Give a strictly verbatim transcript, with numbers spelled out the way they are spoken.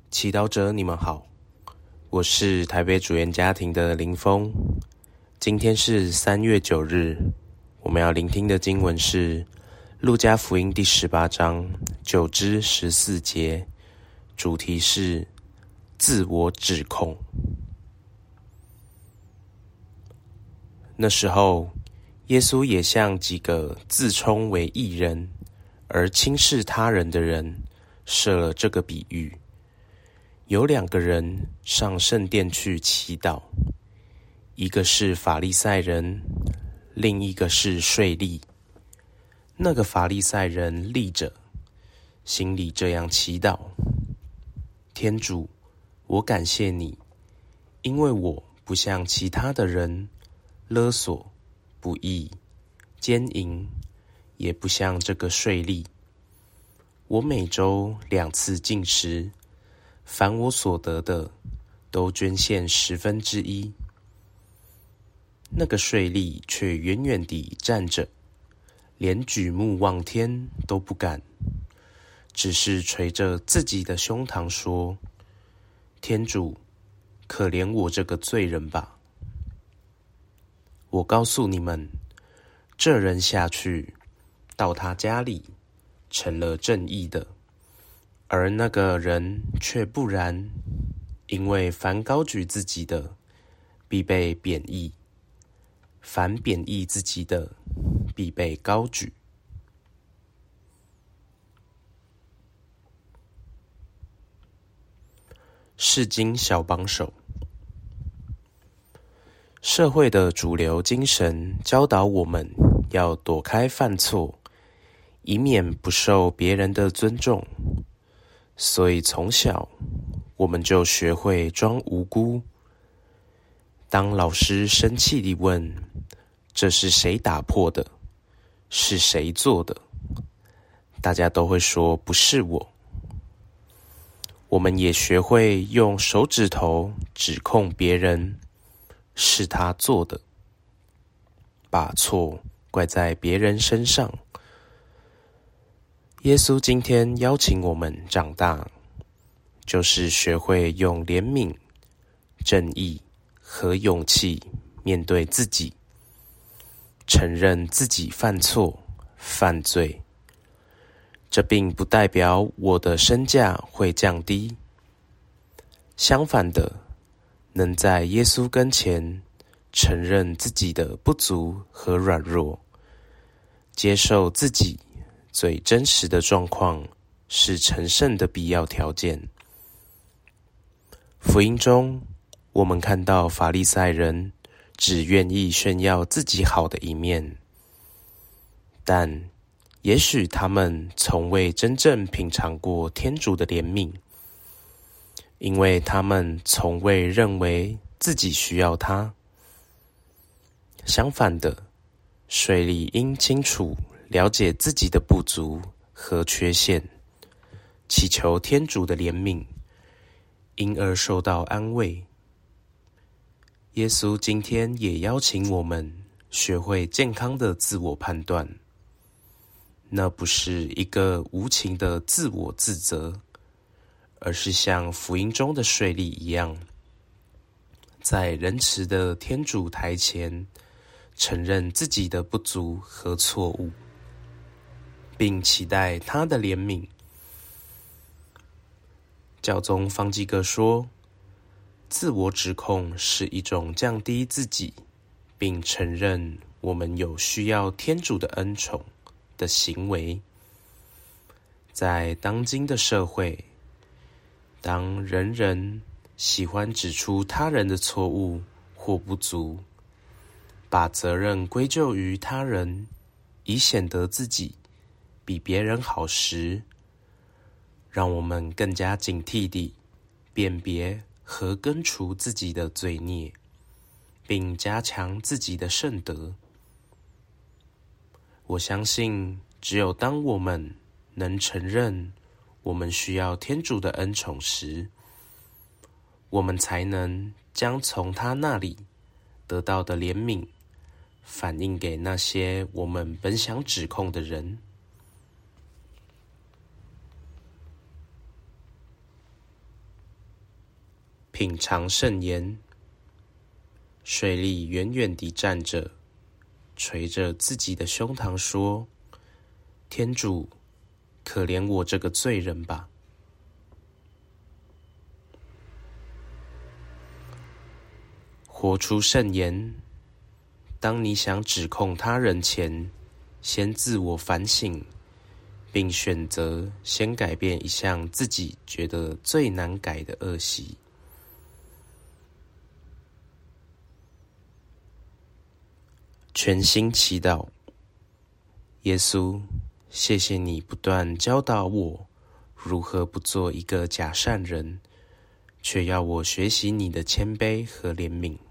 祈祷者，你们好，我是台北主言家庭的林峰。今天是三月九日，我们要聆听的经文是路加福音第十八章九至十四节，主题是自我指控。那时候，耶稣也向几个自称为义人而轻视他人的人设了这个比喻。有两个人上圣殿去祈祷，一个是法利赛人，另一个是税吏。那个法利赛人立着，心里这样祈祷：天主，我感谢你，因为我不像其他的人勒索、不义、奸淫，也不像这个税吏。我每周两次进食，凡我所得的，都捐献十分之一。那个税吏却远远地站着，连举目望天都不敢，只是捶着自己的胸膛说：天主，可怜我这个罪人吧。我告诉你们，这人下去，到他家里，成了正义的。而那个人却不然，因为凡高举自己的，必被贬义；凡贬义自己的，必被高举。释经小帮手。社会的主流精神教导我们要躲开犯错，以免不受别人的尊重。所以从小我们就学会装无辜。当老师生气地问：这是谁打破的？是谁做的？大家都会说不是我。我们也学会用手指头指控别人，是他做的，把错怪在别人身上。耶稣今天邀请我们长大，就是学会用怜悯、正义和勇气面对自己，承认自己犯错、犯罪。这并不代表我的身价会降低，相反的，能在耶稣跟前承认自己的不足和软弱，接受自己最真实的状况，是成圣的必要条件。福音中，我们看到法利赛人只愿意炫耀自己好的一面，但也许他们从未真正品尝过天主的怜悯，因为他们从未认为自己需要他。相反的，税吏应清楚了解自己的不足和缺陷，祈求天主的怜悯，因而受到安慰。耶稣今天也邀请我们学会健康的自我判断，那不是一个无情的自我自责，而是像福音中的税吏一样，在仁慈的天主台前承认自己的不足和错误，并期待他的怜悯。教宗方济各说，自我指控是一种降低自己，并承认我们有需要天主的恩宠的行为。在当今的社会，当人人喜欢指出他人的错误或不足，把责任归咎于他人，以显得自己比别人好时，让我们更加警惕地辨别和根除自己的罪孽，并加强自己的圣德。我相信，只有当我们能承认我们需要天主的恩宠时，我们才能将从他那里得到的怜悯反映给那些我们本想指控的人。 品尝圣言。税吏远远地站着，捶着自己的胸膛说：天主，可怜我这个罪人吧。活出圣言。当你想指控他人前，先自我反省，并选择先改变一项自己觉得最难改的恶习。全心祈祷。耶稣，谢谢你不断教导我如何不做一个假善人，却要我学习你的谦卑和怜悯。